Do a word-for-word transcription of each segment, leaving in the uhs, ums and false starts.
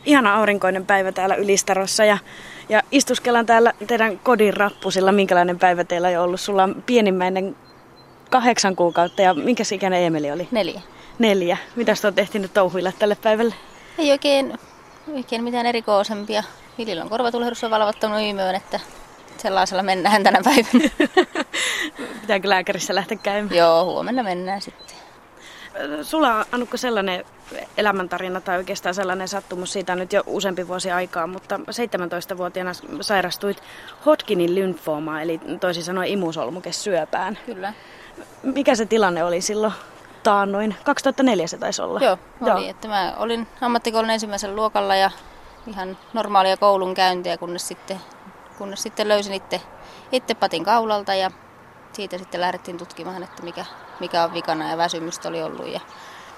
Ihana aurinkoinen päivä täällä Ylistarossa ja, ja istuskellaan täällä teidän kodin rappusilla. Minkälainen päivä teillä on ollut? Sulla on pienimmäinen kahdeksan kuukautta ja minkäs ikäinen Emeli oli? Neljä. Neljä. Mitäs olet ehtinyt touhuilla tälle päivälle? Ei oikein, oikein mitään erikoisempia. Vilillä on korvatulehdus on valvottanut yymöön, että sellaisella mennään tänä päivänä. Pitääkö lääkärissä lähteä käymään? Joo, huomenna mennään sitten. Sulla on, Annukka, sellainen elämäntarina tai oikeastaan sellainen sattumus, siitä on nyt jo useampi vuosi aikaa, mutta seitsemäntoistavuotiaana sairastuit Hodgkinin lymfoomaan, eli toisin sanoen imusolmukesyöpään. Kyllä. Mikä se tilanne oli silloin taannoin? kaksituhattaneljä se taisi olla. Joo, oli. Joo. Että mä olin ammattikoulun ensimmäisellä luokalla ja ihan normaalia koulun käyntiä, kunnes sitten, kunnes sitten löysin itse, itse patin kaulalta ja siitä sitten lähdettiin tutkimaan, että mikä, mikä on vikana ja väsymystä oli ollut. Ja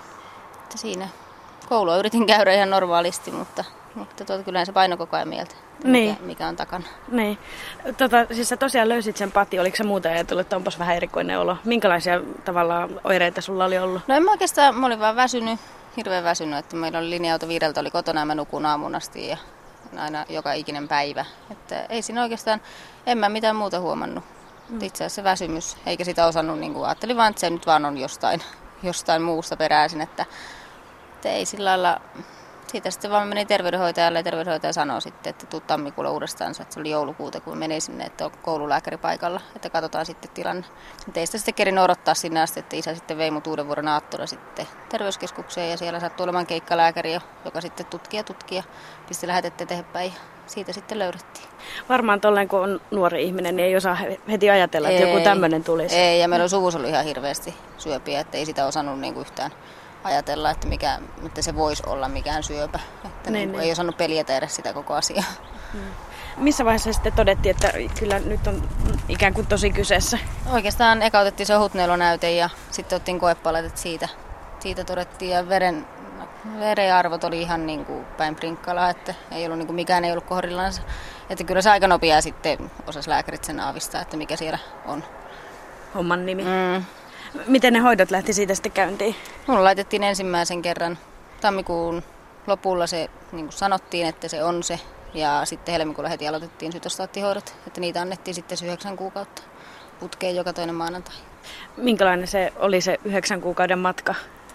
että siinä koulua yritin käydä ihan normaalisti, mutta, mutta tuota, kyllä se paino koko ajan mieltä, Niin. mikä, mikä on takana. Niin. Tota, siis sä tosiaan löysit sen pati, oliko se muuten ajatellut, että onpas vähän erikoinen olo? Minkälaisia tavallaan oireita sulla oli ollut? No en mä oikeastaan, mä olin vaan väsynyt, hirveän väsynyt, että meillä oli linja-auto viideltä, oli kotona ja mä nukun aamun asti ja aina joka ikinen päivä. Että ei siinä oikeastaan, en mä mitään muuta huomannut. Mm. Itse asiassa se väsymys, eikä sitä osannut, niin kuin ajattelin vaan, että se nyt vaan on jostain, jostain muusta peräisin, että, että ei sillä lailla. Siitä sitten vaan menin terveydenhoitajalle ja terveydenhoitaja sanoi sitten, että tuu tammikuulla uudestaan, että se oli joulukuuta, kun menin sinne, että on koululääkäri paikalla, että katsotaan sitten tilanne. Teistä sitten kerin odottaa sinne asti, että isä sitten vei mut uuden vuoden aattona sitten terveyskeskukseen ja siellä sattui olemaan keikkalääkäri, joka sitten tutki ja tutki ja pisti lähetettä eteenpäin ja siitä sitten löydettiin. Varmaan tolleen, kun on nuori ihminen, niin ei osaa heti ajatella, että ei, joku tämmöinen tulisi. Ei, ja meillä on suvussa ollut ihan hirveästi syöpiä, että ei sitä osannut niin kuin yhtään ajatella, että, mikä, että se voisi olla mikään syöpä. Että niin, niin. Ei osannut peljätä edes sitä koko asiaa. Hmm. Missä vaiheessa sitten todettiin, että kyllä nyt on ikään kuin tosi kyseessä? Oikeastaan eka otettiin se ohutneulonäyte ja sitten otettiin koepaletet siitä. Siitä todettiin ja veren, verenarvot oli ihan niin kuin päin prinkkalaa, että ei ollut, niin kuin mikään ei ollut kohdillansa. Että kyllä se aika nopeaa sitten osasi lääkärit sen aavistaa, että mikä siellä on. Homman nimi. Mm. Miten ne hoidot lähti siitä sitten käyntiin? Mulla laitettiin ensimmäisen kerran tammikuun lopulla se, niin kuin sanottiin, että se on se. Ja sitten helmikuulla heti aloitettiin sytostaattihoidot, että niitä annettiin sitten se yhdeksän kuukautta putkeen joka toinen maanantai. Minkälainen se oli se yhdeksän kuukauden matka?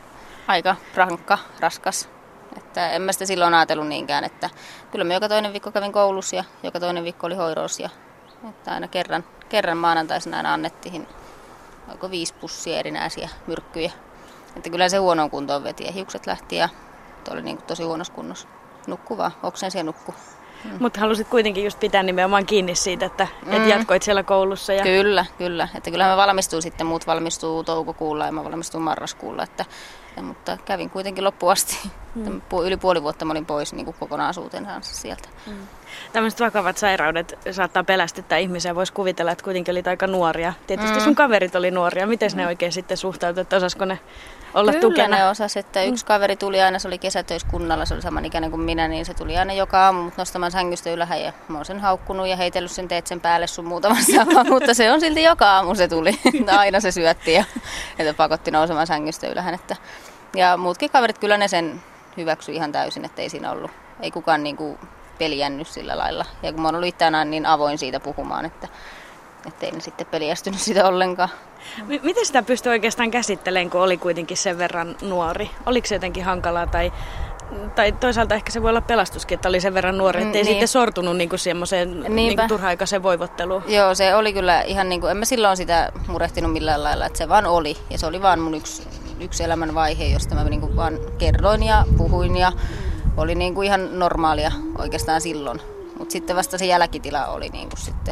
Aika rankka, raskas. Että en mä sitä silloin ajatellut niinkään, että kyllä mä joka toinen viikko kävin koulussa ja joka toinen viikko oli hoidossa. Ja, että aina kerran, kerran maanantaisena aina annettiin oliko viisi pussia erinäisiä myrkkyjä. Että kyllä se huonoon kuntoon veti ja hiukset lähti ja oli niin kuin tosi huonossa kunnossa. Nukku vaan, oksensi ja nukku. Mm. Mutta halusit kuitenkin just pitää nimenomaan kiinni siitä, että mm. et jatkoit siellä koulussa. Ja... Kyllä, kyllä. Että kyllähän mä valmistuin sitten, muut valmistuu toukokuulla ja mä valmistuin marraskuulla. Että, ja, mutta kävin kuitenkin loppuun asti. Mm. Yli puoli vuotta mä olin pois niin kuin kokonaisuuteen sieltä. Mm. Tällaiset vakavat sairaudet saattaa pelästyttää ihmisiä. Voisi kuvitella, että kuitenkin olit aika nuoria. Tietysti mm. sun kaverit oli nuoria. Miten mm. ne oikein sitten suhtautuivat? Osasko ne olla Kyllä tukena? Kyllä ne osas, että yksi mm. kaveri tuli aina, se oli kesätöissä kunnalla, se oli samanikäinen kuin minä, niin se tuli aina joka aamu mut nostamaan sängystä ylhäällä ja mä oon sen haukkunut ja heitellyt sen teet sen päälle sun muutamassa, mutta se on silti joka aamu se tuli. Aina se syötti ja että pakotti nousemaan sängystä ylhäällä. Että, ja muutkin kaverit kyllä ne sen hyväksyi ihan täysin, että ei siinä ollut, ei kukaan niinku peljännyt sillä lailla. Ja kun mä oon ollut itse aina niin avoin siitä puhumaan, että ei ne sitten peljästynyt sitä ollenkaan. M- miten sitä pystyy oikeastaan käsittelemään, kun oli kuitenkin sen verran nuori? Oliko se jotenkin hankalaa tai, tai toisaalta ehkä se voi olla pelastuskin, että oli sen verran nuori, ettei niin. sitten sortunut niinku semmoiseen niinku turha-aikaiseen voivotteluun? Joo, se oli kyllä ihan niin kuin, en mä silloin sitä murehtinut millään lailla, että se vaan oli. Ja se oli vaan mun yksi, yksi elämän vaihe, josta mä niin kuin vaan kerroin ja puhuin ja oli niin kuin ihan normaalia oikeastaan silloin. Mutta sitten vasta se jälkitila oli niin kuin sitten,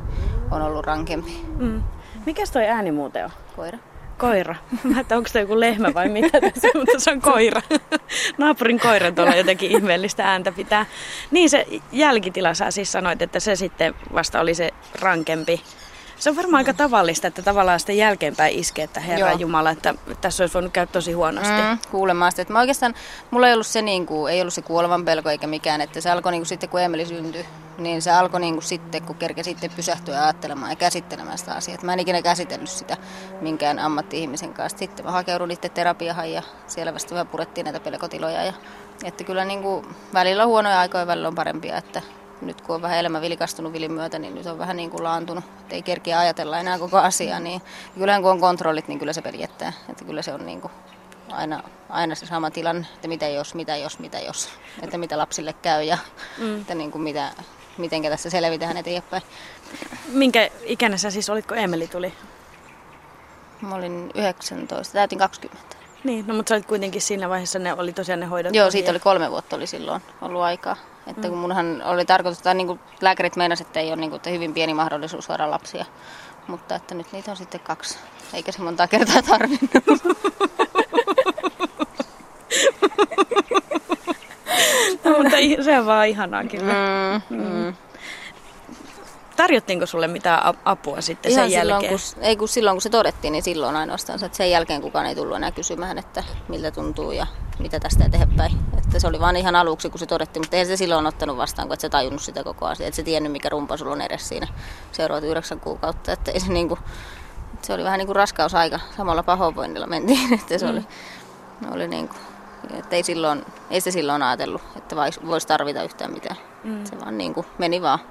on ollut rankempi. Mm. Mikäs toi ääni muuten on? Koira. Koira. Mä että onko toi joku lehmä vai mitä tässä, mutta se on koira. Naapurin koira tuolla jotenkin ihmeellistä ääntä pitää. Niin se jälkitila, sä siis sanoit, että se sitten vasta oli se rankempi. Se on varmaan aika tavallista, että tavallaan sitten jälkeenpäin iskee, että Herra Jumala, että tässä olisi voinut käydä tosi huonosti. Mm, kuulemaan sitä. Että mä oikeastaan, mulla ei ollut se, niin kuin, ei ollut se kuolevan pelko eikä mikään, että se alkoi niin kuin sitten, kun Emeli syntyi, niin se alkoi niin kuin sitten, kun kerkesi sitten pysähtyä ajattelemaan ja käsittelemään sitä asiaa. Mä en ikinä käsitellyt sitä minkään ammatti-ihmisen kanssa. Sitten mä hakeudun itse terapiahan ja siellä vasta vähän purettiin näitä pelkotiloja. Ja, että kyllä niin kuin, välillä on huonoja aikoja, välillä on parempia, että nyt kun on vähän elämä vilkastunut vilin myötä, niin nyt on vähän niin kuin laantunut, että ei kerkiä ajatella enää koko asiaa. Niin kyllähän kun on kontrollit, niin kyllä se peli jättää. Että kyllä se on niin kuin aina, aina se sama tilanne, että mitä jos, mitä jos, mitä jos. Että mitä lapsille käy ja mm. että niin kuin mitä, mitenkä tässä selvitään eteenpäin. Minkä ikäinen sä siis olit, kun Emeli tuli? Mä olin yhdeksäntoista, täytin kaksikymmentä. Niin, no mutta sä olit kuitenkin siinä vaiheessa, ne oli tosiaan ne hoidot. Joo, siitä oli kolme vuotta oli silloin ollut aikaa. Että kun munhan oli tarkoitus, että niin kuin lääkärit meinasivat, että ei ole niin kuin, että hyvin pieni mahdollisuus saada lapsia. Mutta että nyt niitä on sitten kaksi, eikä se montaa kertaa tarvinnut. No, mutta se on vaan ihanaa kyllä. Mm, mm. Tarjottiinko sulle mitään apua sitten Ihan sen jälkeen? Silloin, kun, ei kun silloin kun se todettiin, niin silloin ainoastaan. Että sen jälkeen kukaan ei tullut enää kysymään, että miltä tuntuu ja mitä tästä eteenpäin. Että se oli vaan ihan aluksi, kun se todettiin, mutta ei se silloin ottanut vastaan, kun et se tajunnut sitä koko asiaa. Että se tiennyt, mikä rumpa sulla on edes siinä seuraavat yhdeksän kuukautta. Että ei se, niinku, se oli vähän niin kuin raskausaika. Samalla pahoinvoinnilla mentiin. Että se oli, oli niinku, että ei, silloin, ei se silloin ajatellut, että voisi tarvita yhtään mitään. Mm. Se vaan niin kuin meni vaan.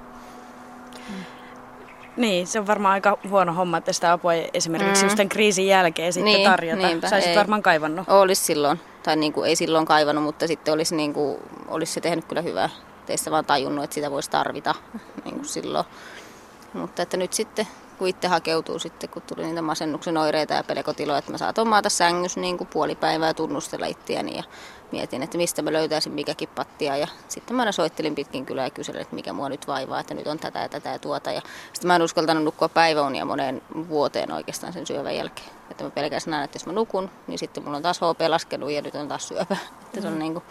Mm. Niin, se on varmaan aika huono homma, että sitä apua ei esimerkiksi mm. just tämän kriisin jälkeen sitten niin, tarjota. Sä olisit varmaan kaivannut. Olisi silloin, tai niin kuin, ei silloin kaivannut, mutta sitten olisi, niin kuin, olisi se tehnyt kyllä hyvää. Teistä vaan tajunnut, että sitä voisi tarvita niin kuin silloin. Mutta että nyt sitten, kun itse hakeutuu sitten, kun tuli niitä masennuksen oireita ja pelkotiloja, että mä saatoin maata sängyssä niin kuin puoli päivää tunnustella itseäni ja mietin, että mistä mä löytäisin mikäkin pattia. Ja sitten mä aina soittelin pitkin kylää ja kyselin, että mikä mua nyt vaivaa, että nyt on tätä ja tätä ja tuota. Ja sitten mä en uskaltanut nukkua päiväunia moneen vuoteen oikeastaan sen syövän jälkeen. Että mä pelkäsin aina, että jos mä nukun, niin sitten mulla on taas H P laskenut ja nyt on taas syöpä. Että se on niin kuin,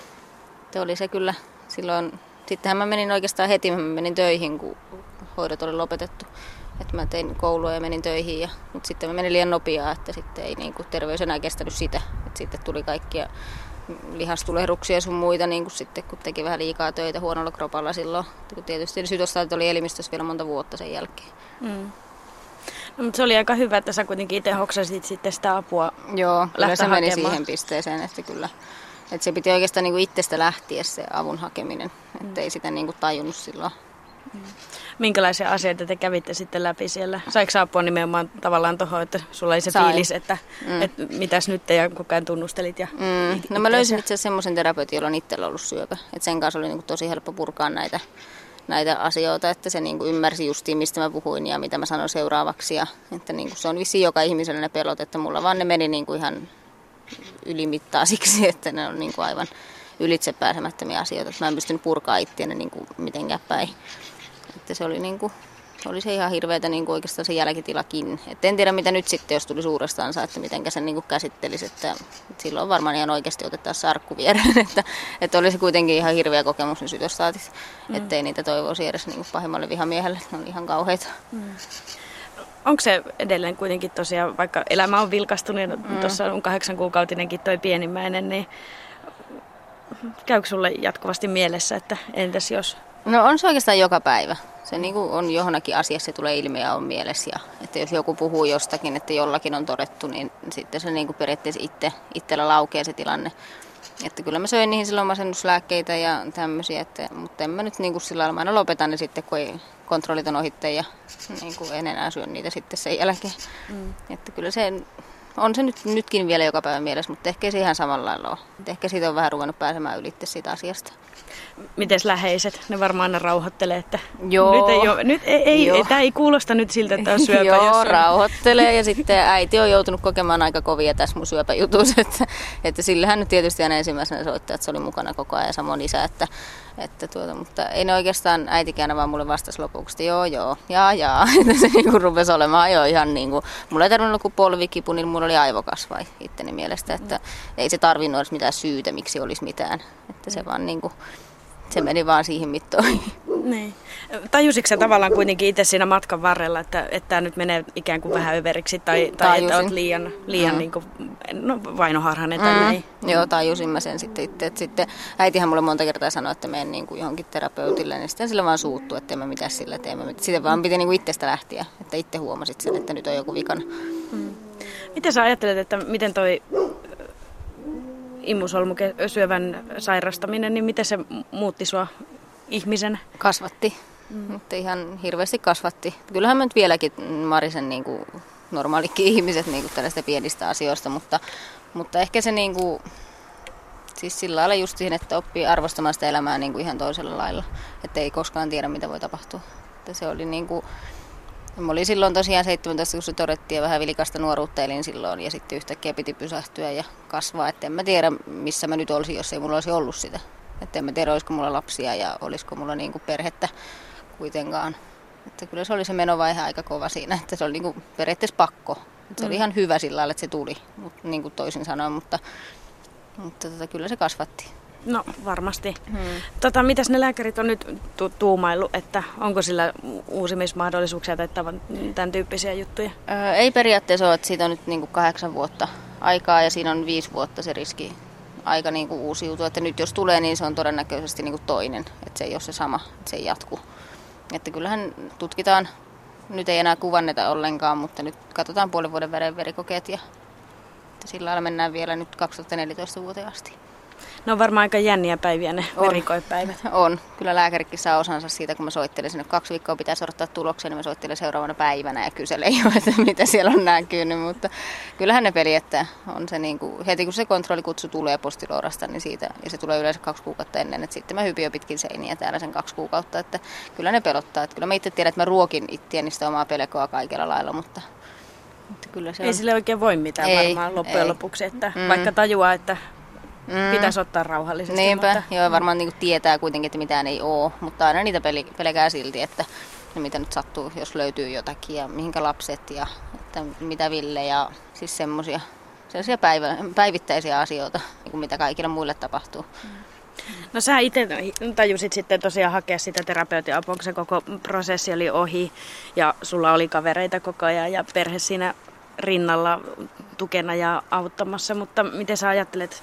se oli se kyllä silloin. Sittenhän mä menin oikeastaan heti, mä menin töihin, kun hoidot oli lopetettu. Että mä tein koulua ja menin töihin, ja, mutta sitten mä menin liian nopeaa, että sitten ei niin kuin, terveys enää kestänyt sitä. Että sitten tuli kaikkia lihastulehduksia ja sun muita, niin kuin sitten, kun teki vähän liikaa töitä huonolla kropalla silloin. Kun tietysti sytostaatit oli elimistössä vielä monta vuotta sen jälkeen. Mm. No, mutta se oli aika hyvä, että sä kuitenkin itse hoksasit sitten sitä apua. Joo, kyllä se meni siihen pisteeseen, että kyllä. Että se piti oikeastaan niin kuin itsestä lähteä se avun hakeminen, että ei sitä niin kuin tajunnut silloin. Minkälaisia asioita te kävitte sitten läpi siellä? Saiko apua nimenomaan tavallaan tuohon, että sulla ei se Sain. fiilis, että, mm. että mitäs nyt te ja koko ajan tunnustelit? Ja mm. No mä löysin itse asiassa semmoisen terapeutin, jolla on itsellä ollut syöpä. Että sen kanssa oli niin kuin tosi helppo purkaa näitä, näitä asioita, että se niin kuin ymmärsi justiin, mistä mä puhuin ja mitä mä sanoin seuraavaksi. Ja, että niin kuin se on vissiin joka ihmisellä ne pelot, että mulla vaan ne meni niin kuin ihan ylimittaisiksi, että ne on niin kuin aivan ylitse pääsemättömiä asioita. Että mä en pystynyt purkaa itseäni niin kuin mitenkään päin. Että se oli, niin kuin, oli se ihan hirveätä niin kuin oikeastaan se jälkitilakin. Et en tiedä mitä nyt sitten, jos tulisi uudestaansa, että miten sen niin kuin käsittelisi. Että, että silloin varmaan ihan oikeasti otetaan sarkku viereen. Että, että oli se kuitenkin ihan hirveä kokemus ne sytostaatit. Mm. Että ei niitä toivoisi edes niin kuin pahimmalle vihamiehelle. Ne oli ihan kauheita. Mm. Onko se edelleen kuitenkin tosiaan, vaikka elämä on vilkastunut ja mm. tuossa on kahdeksan kuukautinenkin toi pienimmäinen, niin käykö sulle jatkuvasti mielessä, että entäs jos? No on se oikeastaan joka päivä. Se niin kuin on johonkin asiassa, se tulee ilmi ja on mielessä. Ja, että jos joku puhuu jostakin, että jollakin on todettu, niin sitten se niin kuin periaatteessa itse, itsellä laukeaa se tilanne. Että kyllä mä söin niihin silloin masennuslääkkeitä ja tämmöisiä, että, mutta en mä nyt niin kuin sillä lailla, mä aina lopetan ne sitten, kun ei kontrollit on ohitte ja niin kuin en enää syö niitä sitten sen jälkeen. Mm. Että kyllä se on se nyt, nytkin vielä joka päivä mielessä, mutta ehkä se ihan samalla lailla ole. Ehkä siitä on vähän ruvennut pääsemään ylitte siitä asiasta. Mites läheiset? Ne varmaan aina rauhoittelee, että Joo. nyt ei ole, nyt ei, ei, ei tämä ei kuulosta nyt siltä, että on syöpä. Joo, on... rauhoittelee ja sitten äiti on joutunut kokemaan aika kovia tässä mun syöpäjutussa, että, että sillähän nyt tietysti aina ensimmäisenä soittaa, että se oli mukana koko ajan ja samoin isä, että, että tuota, mutta ei ne oikeastaan äitikään vaan mulle vastasi lopuksi, että joo joo, jaa jaa, että se niin kuin rupesi olemaan jo ihan niin kuin, mulla ei tarvinnut kuin polvikipu, niin mulla oli aivokasvai itteni mielestä, että ei se tarvinnut edes mitään syytä, miksi olisi mitään, että se vaan niin kuin, se meni vaan siihen mittoihin. Niin. Tajusitko sä tavallaan kuitenkin itse siinä matkan varrella, että, että tämä nyt menee ikään kuin vähän överiksi tai, tai että olet liian, liian mm. niin kuin, no, vainoharhainen tai mm. näin? Joo, tajusin mä sen sitten itse. Että sitten äitihän mulle monta kertaa sanoi, että menen niin kuin johonkin terapeutille, niin sitten sillä vaan suuttuu, että en mä mitään sillä tee. Sitten vaan piti niin kuin itsestä lähteä, että itse huomasit sen, että nyt on joku vikana. Mm. Miten sä ajattelet, että miten toi immusolmusyövän sairastaminen, niin miten se muutti sua ihmisenä? Kasvatti. Mm. Mutta ihan hirveästi kasvatti. Kyllähän mä nyt vieläkin marisen niin kuin normaalikin ihmiset niin kuin tällaista pienistä asioista, mutta, mutta ehkä se niin kuin, siis sillä lailla just siihen, että oppii arvostamaan sitä elämää niin kuin ihan toisella lailla. Että ei koskaan tiedä, mitä voi tapahtua. Että se oli niin kuin, mä olin silloin tosiaan seitsemäntoista, kun se todettiin, ja vähän vilikasta nuoruutta elin silloin, ja sitten yhtäkkiä piti pysähtyä ja kasvaa. Että en mä tiedä, missä mä nyt olisin, jos ei mulla olisi ollut sitä. Että en mä tiedä, olisiko mulla lapsia ja olisiko mulla niin kuin perhettä kuitenkaan. Että kyllä se oli se menovaihe aika kova siinä, että se oli niin kuin periaatteessa pakko. Että se oli ihan hyvä sillä lailla, että se tuli, niin kuin toisin sanoen, mutta, mutta tota, kyllä se kasvatti. No varmasti. Hmm. Tota, mitäs ne lääkärit on nyt tu- tuumaillut, että onko sillä uusimismahdollisuuksia tai tämän tyyppisiä juttuja? Öö, ei periaatteessa ole, että siitä on nyt niin kuin kahdeksan vuotta aikaa ja siinä on viisi vuotta se riski aika niin kuin uusiutua. Että nyt jos tulee, niin se on todennäköisesti niin kuin toinen, että se ei ole se sama, että se ei jatku. Että kyllähän tutkitaan, nyt ei enää kuvanneta ollenkaan, mutta nyt katsotaan puolen vuoden välein verikokeet ja sillä lailla mennään vielä nyt kaksituhattaneljätoista vuoteen asti. Ne on varmaan aika jänniä päiviä ne verikoepäivät. On. Kyllä lääkärikin saa osansa siitä, kun mä soittelen sinne. Kaksi viikkoa pitäisi odottaa tuloksia, niin mä soittelen seuraavana päivänä ja kyselen jo, että mitä siellä on näkynyt. Mutta kyllähän ne peli, että on se niin kuin, heti kun se kontrollikutsu tulee postiloorasta, niin siitä, ja se tulee yleensä kaksi kuukautta ennen, että sitten mä hypin jo pitkin seiniä täällä sen kaksi kuukautta. Että kyllä ne pelottaa. Että kyllä mä itse tiedän, että mä ruokin itseäni sitä omaa pelkoa kaikella lailla, mutta, mutta kyllä se on. Ei sille oikein voi mitään ei, varmaan loppujen ei. lopuksi, että mm. vaikka tajuaa, että Mm. pitäisi ottaa rauhallisesti. Niinpä, mutta joo, varmaan niin kuin tietää kuitenkin, että mitään ei ole, mutta aina niitä peli, pelkää silti, että no mitä nyt sattuu, jos löytyy jotakin ja mihinkä lapset ja että mitä Ville ja siis semmoisia sellaisia päivä, päivittäisiä asioita, niin kuin mitä kaikille muille tapahtuu. No sä itse tajusit sitten tosiaan hakea sitä terapeutin apua, kun se koko prosessi oli ohi ja sulla oli kavereita koko ajan ja perhe siinä rinnalla tukena ja auttamassa, mutta miten sä ajattelet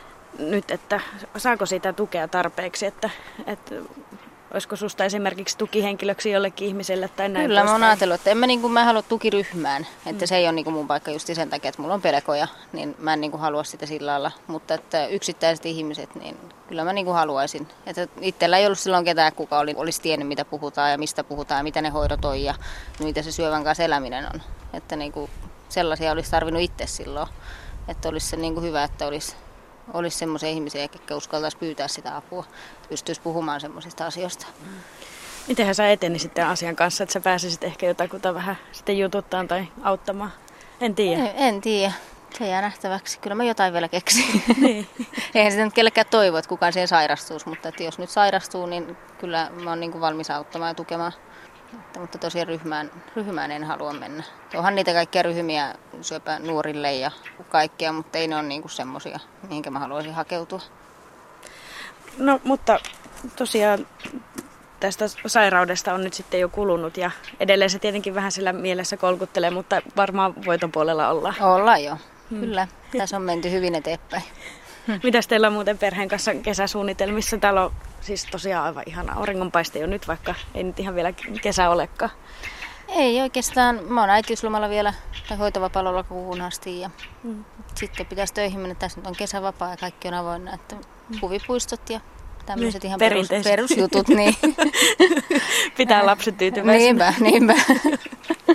nyt, että saako siitä tukea tarpeeksi, että, että olisiko susta esimerkiksi tukihenkilöksi jollekin ihmiselle tai näin? Kyllä, mä oon ajatellut, että en mä, niin kuin, mä halua tukiryhmään, että mm. se ei ole niin kuin mun paikka just sen takia, että mulla on pelkoja, niin mä en niin kuin halua sitä sillä lailla, mutta että yksittäiset ihmiset, niin kyllä mä niin kuin haluaisin. Että itsellä ei ollut silloin ketään, kuka oli, olisi tiennyt, mitä puhutaan ja mistä puhutaan ja mitä ne hoidot on ja mitä se syövän kanssa eläminen on. Että niin kuin sellaisia olisi tarvinnut itse silloin, että olisi se niin kuin hyvä, että olisi olisi semmoisia ihmisiä, jotka uskaltaisi pyytää sitä apua, että pystyisi puhumaan semmoisista asioista. Mitenhän sä etenisit tämän asian kanssa, että sä pääsisit ehkä jotakuta vähän sitten jututtaan tai auttamaan? En tiedä. En, en tiedä. Se jää nähtäväksi. Kyllä mä jotain vielä keksin. Niin. Eihän sitä nyt kellekään toivo, että kukaan siihen sairastuisi, mutta että jos nyt sairastuu, niin kyllä mä oon niin kuin valmis auttamaan ja tukemaan. Että, mutta tosiaan ryhmään, ryhmään en halua mennä. Onhan niitä kaikkia ryhmiä syöpä nuorille ja kaikkia, mutta ei ne ole niinku semmoisia, mihinkä mä haluaisin hakeutua. No, mutta tosiaan tästä sairaudesta on nyt sitten jo kulunut ja edelleen se tietenkin vähän sillä mielessä kolkuttelee, mutta varmaan voiton puolella ollaan. Ollaan jo, hmm. kyllä. Tässä on menty hyvin eteenpäin. Mitäs teillä on muuten perheen kanssa kesäsuunnitelmissa? Täällä on siis tosiaan aivan ihana auringonpaiste jo nyt, vaikka ei nyt ihan vielä kesä olekaan. Ei oikeastaan. Mä oon äitiyslomalla vielä tai hoitovapaalla kuuhun asti ja mm. sitten pitäisi töihin mennä. Tässä nyt on kesävapaa ja kaikki on avoinna, että huvipuistot ja tämmöiset ihan perus, perusjutut. Niin. Pitää lapset tyytyväisenä. Niinpä, niinpä.